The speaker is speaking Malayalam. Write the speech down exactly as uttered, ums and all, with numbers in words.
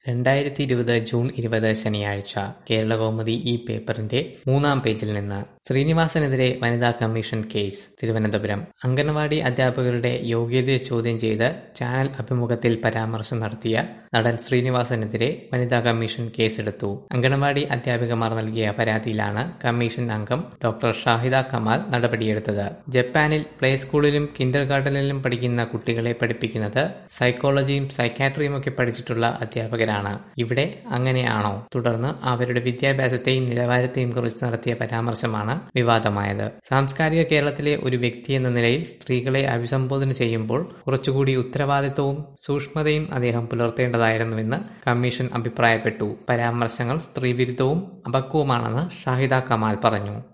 രണ്ടായിരത്തി ഇരുപത് ജൂൺ ഇരുപത് ശനിയാഴ്ച കേരളകൗമുദി ഈ പേപ്പറിന്റെ മൂന്നാം പേജിൽ നിന്ന് ശ്രീനിവാസനെതിരെ വനിതാ കമ്മീഷൻ കേസ്. തിരുവനന്തപുരം അംഗൻവാടി അധ്യാപകരുടെ യോഗ്യതയെ ചോദ്യം ചെയ്ത് ചാനൽ അഭിമുഖത്തിൽ പരാമർശം നടത്തിയ നടൻ ശ്രീനിവാസനെതിരെ വനിതാ കമ്മീഷൻ കേസെടുത്തു. അംഗൻവാടി അധ്യാപികമാർ നൽകിയ പരാതിയിലാണ് കമ്മീഷൻ അംഗം ഡോക്ടർ ഷാഹിദ കമാൽ നടപടിയെടുത്തത്. ജപ്പാനിൽ പ്ലേ സ്കൂളിലും കിൻഡർ ഗാർഡനിലും പഠിക്കുന്ന കുട്ടികളെ പഠിപ്പിക്കുന്നത് സൈക്കോളജിയും സൈക്കാട്രിയും ഒക്കെ പഠിച്ചിട്ടുള്ള അധ്യാപകരാണ്. ഇവിടെ അങ്ങനെയാണോ? തുടർന്ന് അവരുടെ വിദ്യാഭ്യാസത്തെയും നിലവാരത്തെയും കുറിച്ച് നടത്തിയ പരാമർശമാണ് വിവാദമായത്. സാംസ്കാരിക കേരളത്തിലെ ഒരു വ്യക്തി എന്ന നിലയിൽ സ്ത്രീകളെ അഭിസംബോധന ചെയ്യുമ്പോൾ കുറച്ചുകൂടി ഉത്തരവാദിത്വവും സൂക്ഷ്മതയും അദ്ദേഹം പുലർത്തേണ്ടതായിരുന്നുവെന്ന് കമ്മീഷൻ അഭിപ്രായപ്പെട്ടു. പരാമർശങ്ങൾ സ്ത്രീവിരുദ്ധവും അപക്വവുമാണെന്ന് ഷാഹിദ കമാൽ പറഞ്ഞു.